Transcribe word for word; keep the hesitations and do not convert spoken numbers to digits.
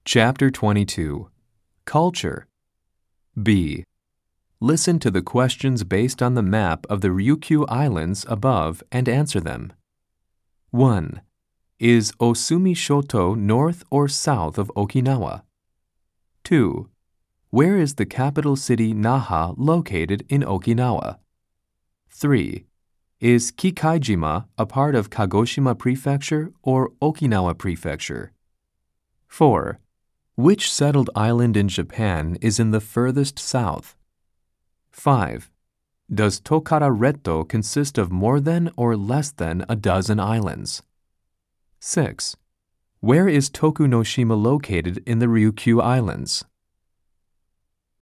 Chapter twenty-two. Culture. B. Listen to the questions based on the map of the Ryukyu Islands above and answer them. one. Is Osumi Shoto north or south of Okinawa? two. Where is the capital city Naha located in Okinawa? three. Is Kikaijima a part of Kagoshima Prefecture or Okinawa Prefecture? four. Which settled island in Japan is in the furthest south? five. Does Tokara-retto consist of more than or less than a dozen islands? six. Where is Tokunoshima located in the Ryukyu Islands?